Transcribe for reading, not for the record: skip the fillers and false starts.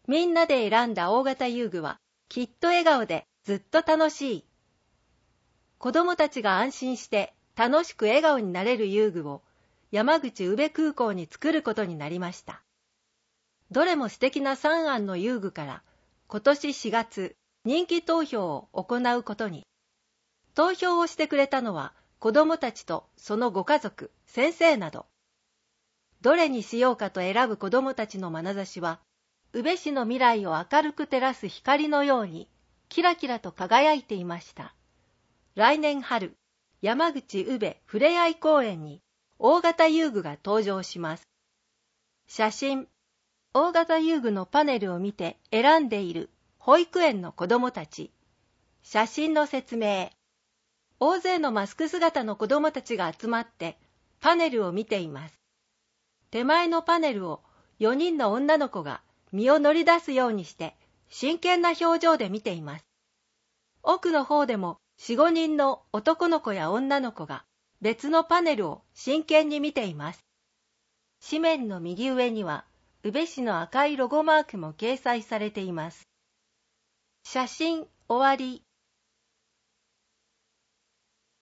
みんなで選んだ大型遊具はきっと笑顔でずっと楽しい。子供たちが安心して楽しく笑顔になれる遊具を山口宇部空港に作ることになりました。どれも素敵な3案の遊具から今年4月人気投票を行うことに。投票をしてくれたのは子供たちとそのご家族、先生など。どれにしようかと選ぶ子供たちの眼差しは、宇部市の未来を明るく照らす光のようにキラキラと輝いていました。来年春、山口宇部ふれあい公園に大型遊具が登場します。写真。大型遊具のパネルを見て選んでいる保育園の子どもたち。写真の説明。大勢のマスク姿の子どもたちが集まってパネルを見ています。手前のパネルを4人の女の子が身を乗り出すようにして真剣な表情で見ています。奥の方でも4、5人の男の子や女の子が別のパネルを真剣に見ています。紙面の右上には宇部市の赤いロゴマークも掲載されています。写真終わり。